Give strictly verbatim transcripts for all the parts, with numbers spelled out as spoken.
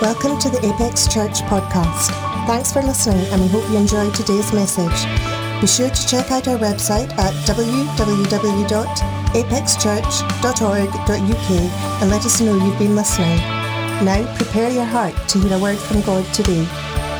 Welcome to the Apex Church podcast. Thanks for listening, and we hope you enjoyed today's message. Be sure to check out our website at w w w dot apex church dot org dot u k and let us know you've been listening. Now prepare your heart to hear a word from God today.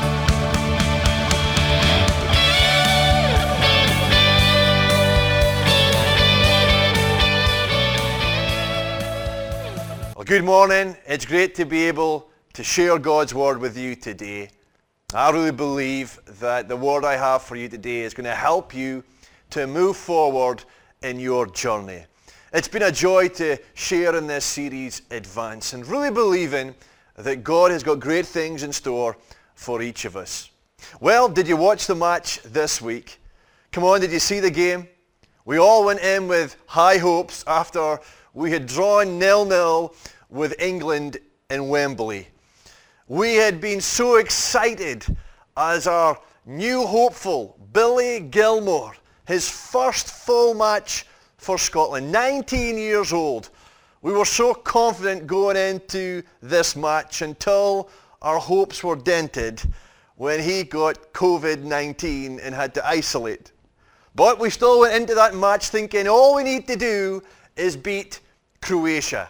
Well, good morning. It's great to be able to share God's word with you today. I really believe that the word I have for you today is going to help you to move forward in your journey. It's been a joy to share in this series, Advance, and really believing that God has got great things in store for each of us. Well, did you watch the match this week? Come on, did you see the game? We all went in with high hopes after we had drawn nil-nil with England in Wembley. We had been so excited as our new hopeful, Billy Gilmour, his first full match for Scotland, nineteen years old. We were so confident going into this match until our hopes were dented when he got covid nineteen and had to isolate. But we still went into that match thinking all we need to do is beat Croatia,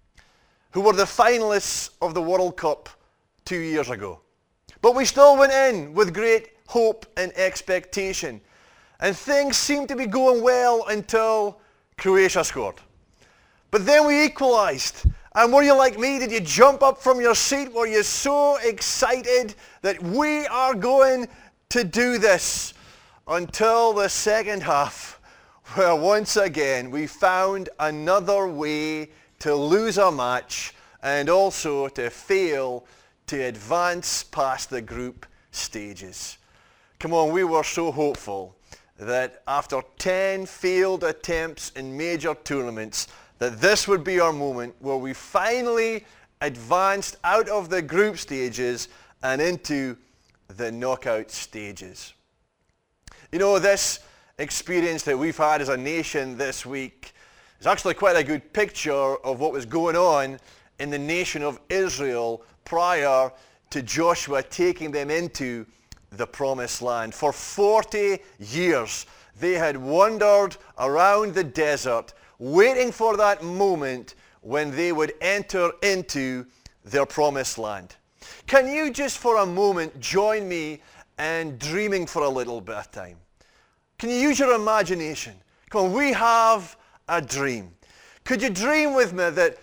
who were the finalists of the World Cup two years ago. But we still went in with great hope and expectation. And things seemed to be going well until Croatia scored. But then we equalised. And were you like me? Did you jump up from your seat? Were you so excited that we are going to do this? Until the second half, where once again we found another way to lose a match and also to fail to advance past the group stages. Come on, we were so hopeful that after ten failed attempts in major tournaments, that this would be our moment where we finally advanced out of the group stages and into the knockout stages. You know, this experience that we've had as a nation this week is actually quite a good picture of what was going on in the nation of Israel prior to Joshua taking them into the promised land. For forty years, they had wandered around the desert, waiting for that moment when they would enter into their promised land. Can you just for a moment join me in dreaming for a little bit of time? Can you use your imagination? Come on, we have a dream. Could you dream with me that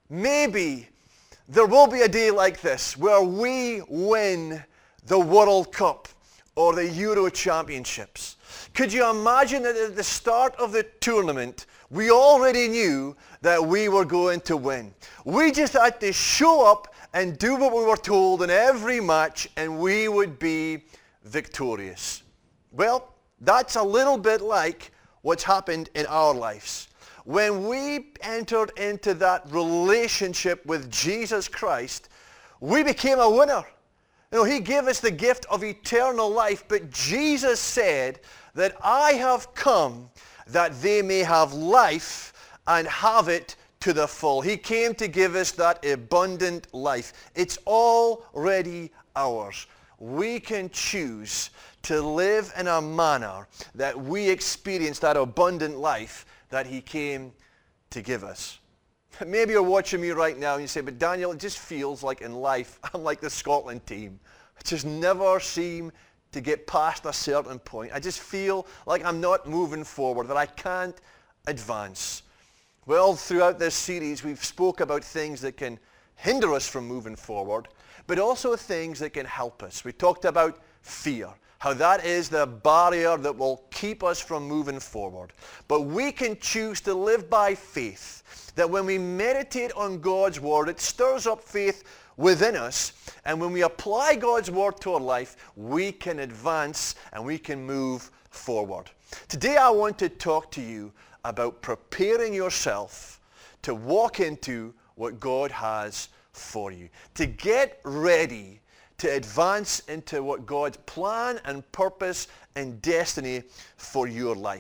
maybe there will be a day like this where we win the World Cup or the Euro Championships? Could you imagine that at the start of the tournament, we already knew that we were going to win? We just had to show up and do what we were told in every match and we would be victorious. Well, that's a little bit like what's happened in our lives. When we entered into that relationship with Jesus Christ, we became a winner. You know, he gave us the gift of eternal life, but Jesus said that I have come that they may have life and have it to the full. He came to give us that abundant life. It's already ours. We can choose to live in a manner that we experience that abundant life that he came to give us. Maybe you're watching me right now and you say, but Daniel, it just feels like in life, I'm like the Scotland team. I just never seem to get past a certain point. I just feel like I'm not moving forward, that I can't advance. Well, throughout this series, we've spoke about things that can hinder us from moving forward, but also things that can help us. We talked about fear, how that is the barrier that will keep us from moving forward. But we can choose to live by faith, that when we meditate on God's word, it stirs up faith within us. And when we apply God's word to our life, we can advance and we can move forward. Today I want to talk to you about preparing yourself to walk into what God has for you, to get ready to advance into what God's plan and purpose and destiny for your life.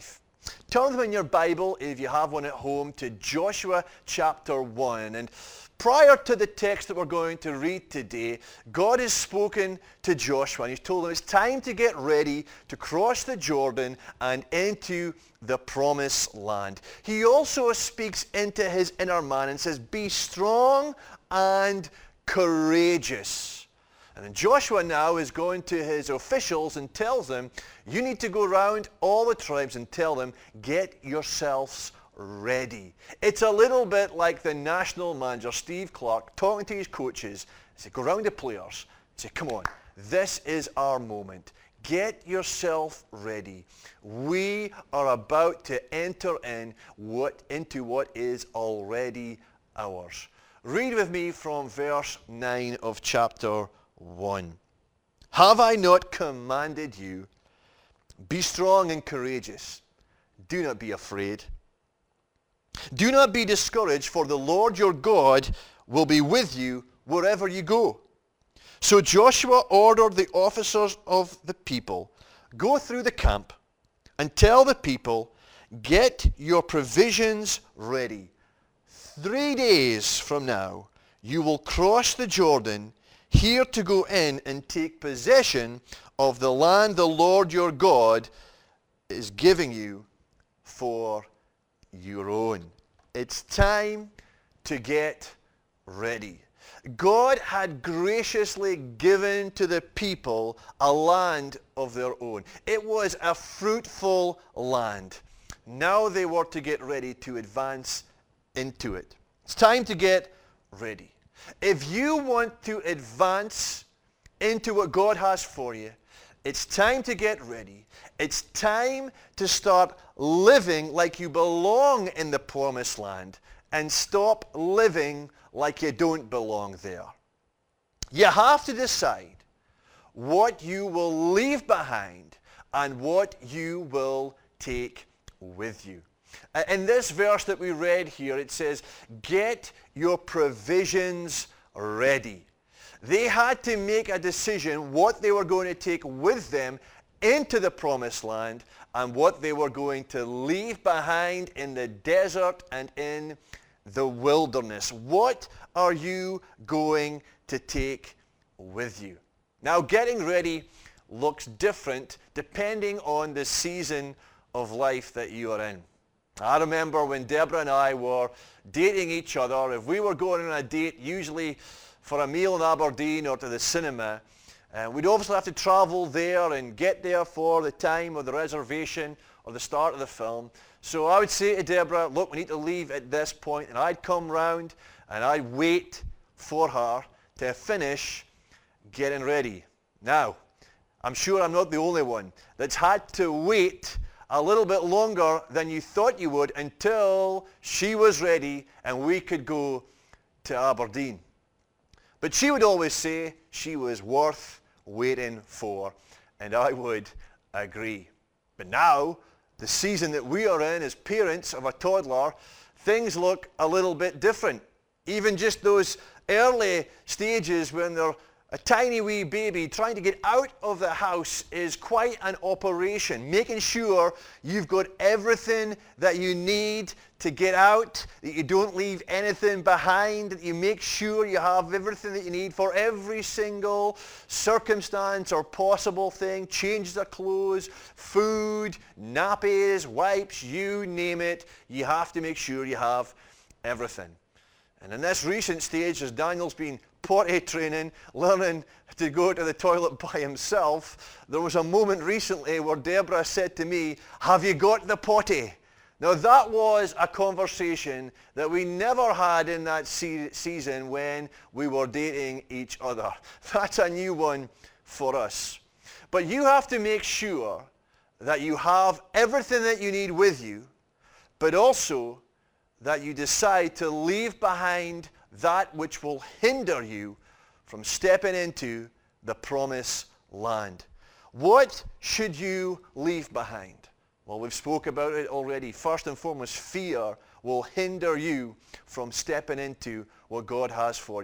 Turn them in your Bible, if you have one at home, to Joshua chapter one. And prior to the text that we're going to read today, God has spoken to Joshua and he's told him it's time to get ready to cross the Jordan and into the promised land. He also speaks into his inner man and says, be strong and courageous. And then Joshua now is going to his officials and tells them, you need to go around all the tribes and tell them, get yourselves ready. It's a little bit like the national manager, Steve Clark, talking to his coaches. He said, go around the players. He said, come on, this is our moment. Get yourself ready. We are about to enter in what, into what is already ours. Read with me from verse nine of chapter one. Have I not commanded you? Be strong and courageous. Do not be afraid. Do not be discouraged, for the Lord your God will be with you wherever you go. So Joshua ordered the officers of the people, go through the camp and tell the people, get your provisions ready. Three days from now, you will cross the Jordan here to go in and take possession of the land the Lord your God is giving you for your own. It's time to get ready. God had graciously given to the people a land of their own. It was a fruitful land. Now they were to get ready to advance into it. It's time to get ready. If you want to advance into what God has for you, it's time to get ready. It's time to start living like you belong in the promised land and stop living like you don't belong there. You have to decide what you will leave behind and what you will take with you. In this verse that we read here, it says, get your provisions ready. They had to make a decision what they were going to take with them into the promised land and what they were going to leave behind in the desert and in the wilderness. What are you going to take with you? Now, getting ready looks different depending on the season of life that you are in. I remember when Deborah and I were dating each other, if we were going on a date, usually for a meal in Aberdeen or to the cinema, uh, we'd obviously have to travel there and get there for the time of the reservation or the start of the film. So I would say to Deborah, look, we need to leave at this point, and I'd come round and I'd wait for her to finish getting ready. Now, I'm sure I'm not the only one that's had to wait a little bit longer than you thought you would until she was ready and we could go to Aberdeen. But she would always say she was worth waiting for, and I would agree. But now, the season that we are in as parents of a toddler, things look a little bit different. Even just those early stages when they're a tiny wee baby, trying to get out of the house is quite an operation. Making sure you've got everything that you need to get out, that you don't leave anything behind, that you make sure you have everything that you need for every single circumstance or possible thing. Changes of clothes, food, nappies, wipes, you name it. You have to make sure you have everything. And in this recent stage, as Daniel's been potty training, learning to go to the toilet by himself, there was a moment recently where Deborah said to me, have you got the potty? Now that was a conversation that we never had in that se- season when we were dating each other. That's a new one for us. But you have to make sure that you have everything that you need with you, but also that you decide to leave behind that which will hinder you from stepping into the promised land. What should you leave behind? Well, we've spoke about it already. First and foremost, fear will hinder you from stepping into what God has for you.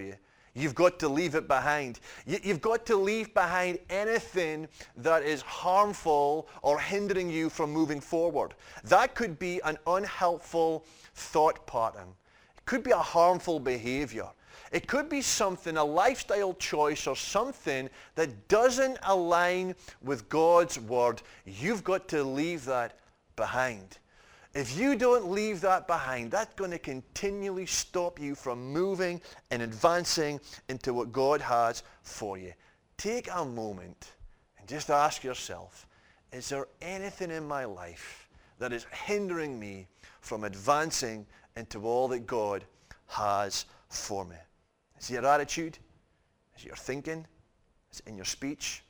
You've got to leave it behind. You've got to leave behind anything that is harmful or hindering you from moving forward. That could be an unhelpful thought pattern. It could be a harmful behavior. It could be something, a lifestyle choice or something that doesn't align with God's word. You've got to leave that behind. If you don't leave that behind, that's going to continually stop you from moving and advancing into what God has for you. Take a moment and just ask yourself, is there anything in my life that is hindering me from advancing into all that God has for me? Is it your attitude? Is it your thinking? Is it in your speech?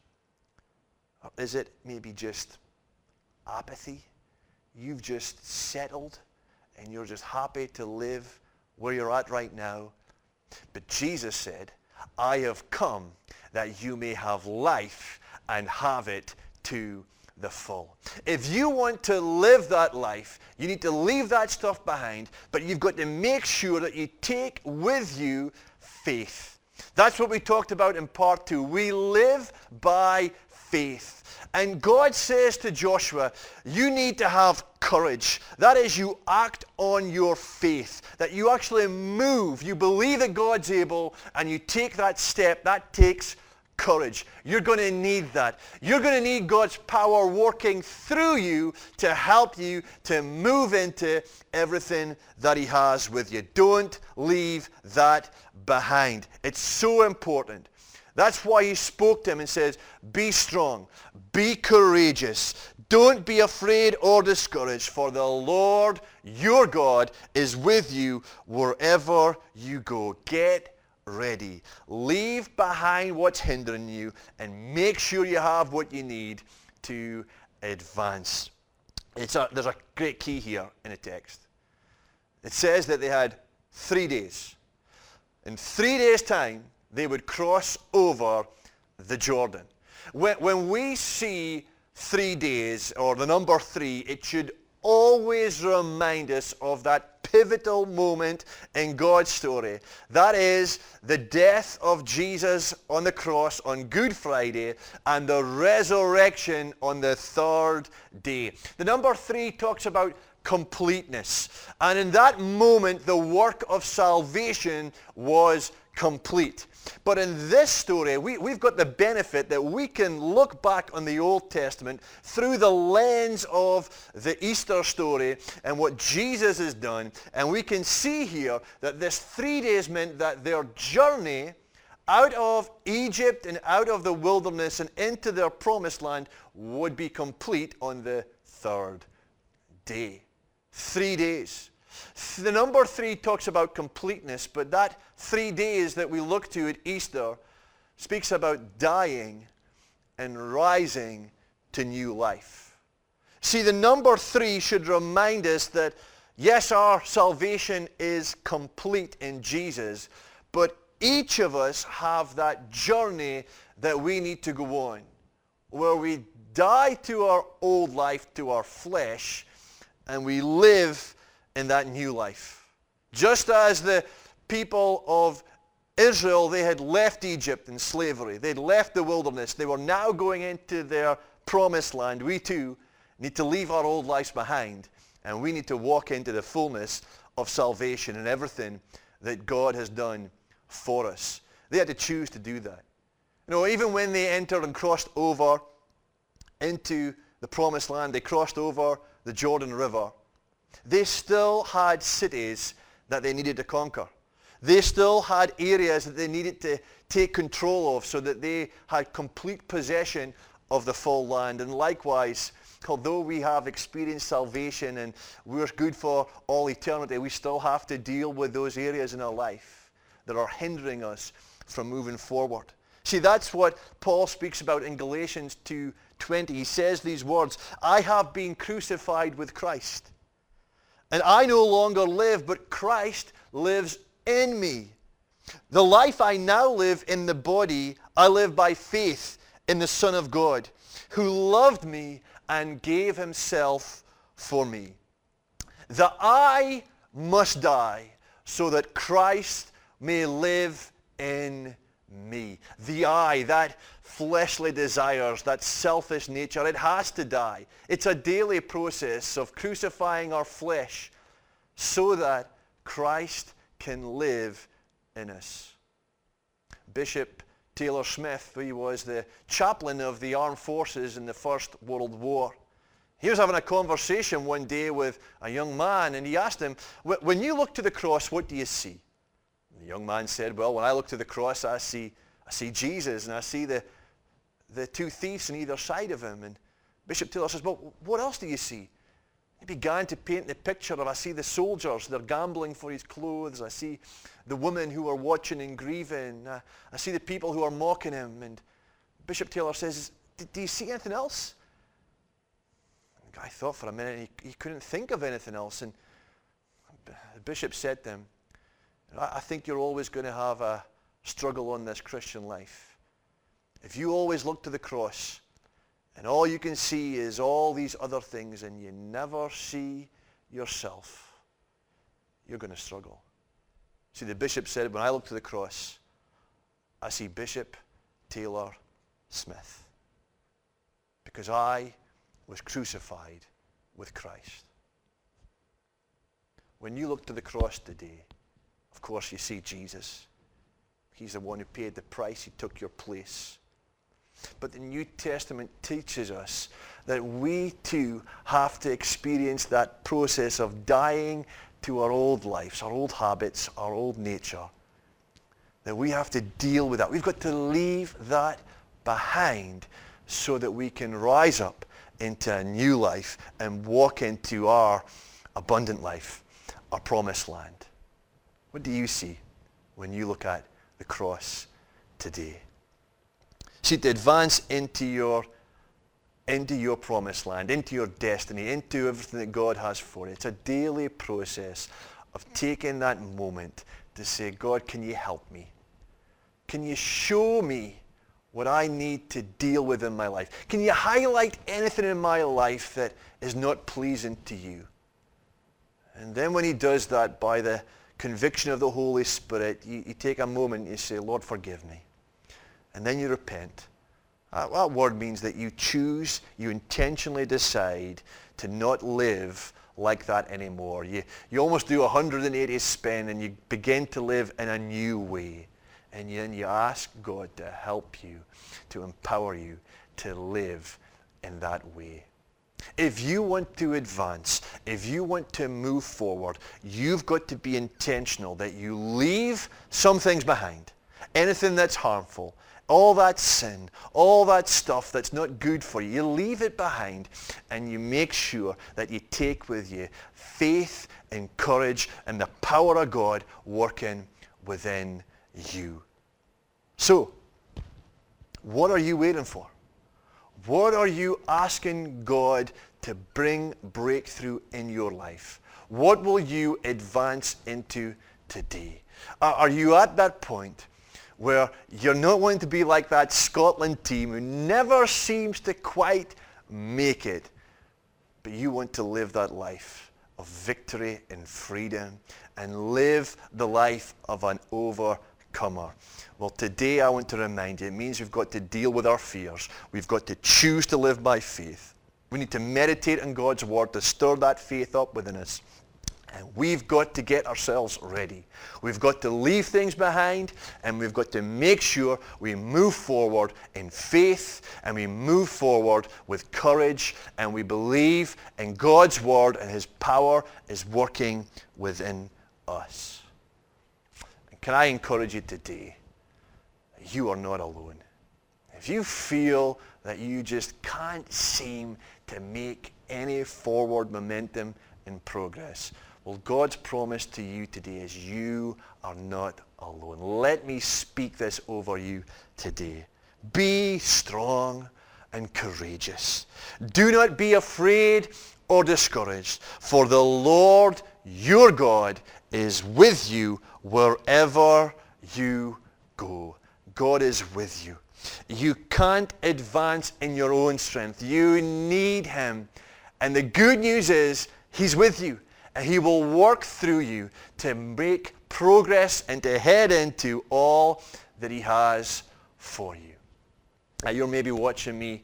Or is it maybe just apathy? You've just settled and you're just happy to live where you're at right now. But Jesus said, I have come that you may have life and have it to the full. If you want to live that life, you need to leave that stuff behind, but you've got to make sure that you take with you faith. That's what we talked about in part two. We live by faith. And God says to Joshua, you need to have courage. That is, you act on your faith. That you actually move. You believe that God's able, and you take that step. That takes courage. You're going to need that. You're going to need God's power working through you to help you to move into everything that he has with you. Don't leave that behind. It's so important. That's why he spoke to him and says, be strong, be courageous, don't be afraid or discouraged, for the Lord your God is with you wherever you go. Get ready. Leave behind what's hindering you and make sure you have what you need to advance. It's a, there's a great key here in the text. It says that they had three days. In three days' time, they would cross over the Jordan. When, when we see three days, or the number three, it should always remind us of that pivotal moment in God's story. That is the death of Jesus on the cross on Good Friday and the resurrection on the third day. The number three talks about completeness. And in that moment, the work of salvation was complete. But in this story, we, we've got the benefit that we can look back on the Old Testament through the lens of the Easter story and what Jesus has done. And we can see here that this three days meant that their journey out of Egypt and out of the wilderness and into their promised land would be complete on the third day. Three days. The number three talks about completeness, but that three days that we look to at Easter speaks about dying and rising to new life. See, the number three should remind us that, yes, our salvation is complete in Jesus, but each of us have that journey that we need to go on, where we die to our old life, to our flesh, and we live in that new life. Just as the people of Israel, they had left Egypt in slavery. They'd left the wilderness. They were now going into their promised land. We too need to leave our old lives behind, and we need to walk into the fullness of salvation and everything that God has done for us. They had to choose to do that. You know, even when they entered and crossed over into the promised land, they crossed over the Jordan River, they still had cities that they needed to conquer. They still had areas that they needed to take control of so that they had complete possession of the full land. And likewise, although we have experienced salvation and we're good for all eternity, we still have to deal with those areas in our life that are hindering us from moving forward. See, that's what Paul speaks about in Galatians two twenty. He says these words, I have been crucified with Christ. And I no longer live, but Christ lives in me. The life I now live in the body, I live by faith in the Son of God, who loved me and gave himself for me. The I must die so that Christ may live in me. The I, that fleshly desires, that selfish nature, it has to die. It's a daily process of crucifying our flesh so that Christ can live in us. Bishop Taylor Smith, who was the chaplain of the armed forces in the First World War, he was having a conversation one day with a young man, and he asked him, when you look to the cross, what do you see? The young man said, well, when I look to the cross, I see I see Jesus, and I see the, the two thieves on either side of him. And Bishop Taylor says, well, what else do you see? He began to paint the picture of, I see the soldiers, they're gambling for his clothes. I see the women who are watching and grieving. I, I see the people who are mocking him. And Bishop Taylor says, do you see anything else? And the guy thought for a minute, and he, he couldn't think of anything else. And the bishop said to him, I think you're always going to have a struggle on this Christian life. If you always look to the cross and all you can see is all these other things and you never see yourself, you're going to struggle. See, the bishop said, when I look to the cross, I see Bishop Taylor Smith, because I was crucified with Christ. When you look to the cross today, of course you see Jesus. He's the one who paid the price. He took your place. But the New Testament teaches us that we too have to experience that process of dying to our old lives, our old habits, our old nature. That we have to deal with that. We've got to leave that behind so that we can rise up into a new life and walk into our abundant life, our promised land. What do you see when you look at the cross today? See, to advance into your, into your promised land, into your destiny, into everything that God has for you, it's a daily process of taking that moment to say, God, can you help me? Can you show me what I need to deal with in my life? Can you highlight anything in my life that is not pleasing to you? And then when he does that by the conviction of the Holy Spirit, you, you take a moment and you say, Lord, forgive me. And then you repent. Uh, that word means that you choose, you intentionally decide to not live like that anymore. You, you almost do a one hundred eighty spin and you begin to live in a new way. And then you ask God to help you, to empower you to live in that way. If you want to advance, if you want to move forward, you've got to be intentional that you leave some things behind. Anything that's harmful, all that sin, all that stuff that's not good for you, you leave it behind and you make sure that you take with you faith and courage and the power of God working within you. So, what are you waiting for? What are you asking God to bring breakthrough in your life? What will you advance into today? Are you at that point where you're not going to be like that Scotland team who never seems to quite make it, but you want to live that life of victory and freedom and live the life of an overcomer? Well, today I want to remind you, it means we've got to deal with our fears. We've got to choose to live by faith. We need to meditate on God's word to stir that faith up within us. And we've got to get ourselves ready. We've got to leave things behind, and we've got to make sure we move forward in faith, and we move forward with courage, and we believe in God's word, and his power is working within us. And can I encourage you today? You are not alone. If you feel that you just can't seem to make any forward momentum in progress, well, God's promise to you today is you are not alone. Let me speak this over you today. Be strong and courageous. Do not be afraid or discouraged, for the Lord your God is with you wherever you go. God is with you. You can't advance in your own strength. You need him. And the good news is he's with you. And he will work through you to make progress and to head into all that he has for you. Now, you're maybe watching me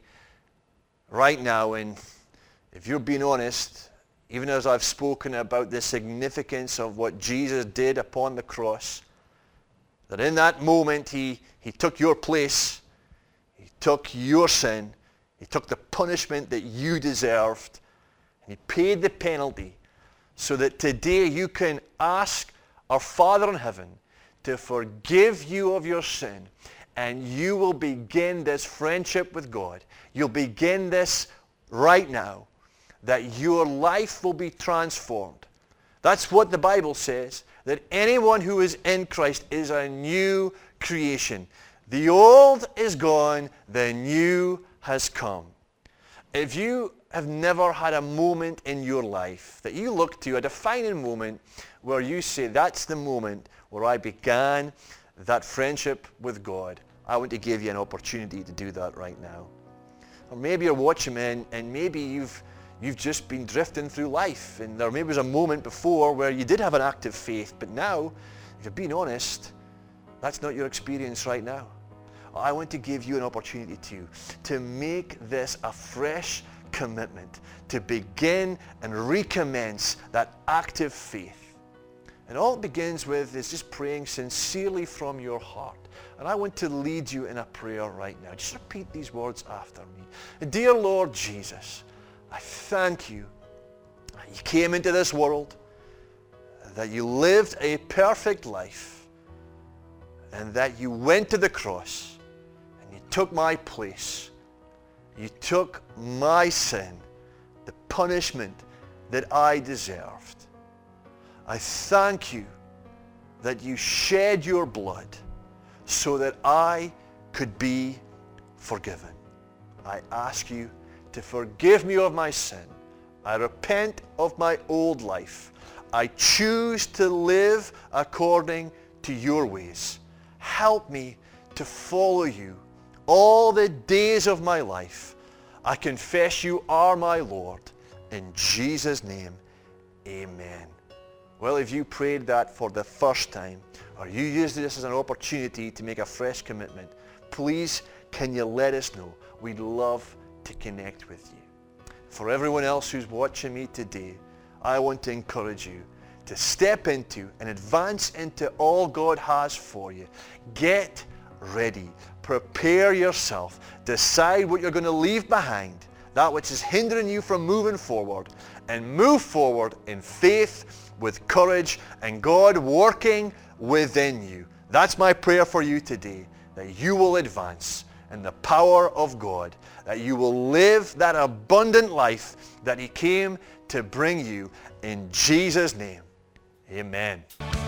right now, and if you're being honest, even as I've spoken about the significance of what Jesus did upon the cross, that in that moment he, he took your place, he took your sin, he took the punishment that you deserved, and he paid the penalty so that today you can ask our Father in heaven to forgive you of your sin, and you will begin this friendship with God. You'll begin this right now, that your life will be transformed. That's what the Bible says, that anyone who is in Christ is a new creation. The old is gone, the new has come. If you have never had a moment in your life that you look to, a defining moment where you say, that's the moment where I began that friendship with God, I want to give you an opportunity to do that right now. Or maybe you're watching me and, and maybe you've you've just been drifting through life, and there maybe was a moment before where you did have an active faith, but now, if you're being honest, that's not your experience right now. I want to give you an opportunity to, to make this a fresh commitment, to begin and recommence that active faith. And all it begins with is just praying sincerely from your heart. And I want to lead you in a prayer right now. Just repeat these words after me. Dear Lord Jesus, I thank you that you came into this world, that you lived a perfect life, and that you went to the cross and you took my place. You took my sin, the punishment that I deserved. I thank you that you shed your blood so that I could be forgiven. I ask you to forgive me of my sin. I repent of my old life. I choose to live according to your ways. Help me to follow you all the days of my life. I confess you are my Lord. In Jesus' name, amen. Well, if you prayed that for the first time, or you used this as an opportunity to make a fresh commitment, please can you let us know? We'd love to connect with you. For everyone else who's watching me today, I want to encourage you to step into and advance into all God has for you. Get ready. Prepare yourself. Decide what you're going to leave behind, that which is hindering you from moving forward, and move forward in faith with courage and God working within you. That's my prayer for you today, that you will advance in the power of God, that you will live that abundant life that he came to bring you in Jesus' name. Amen.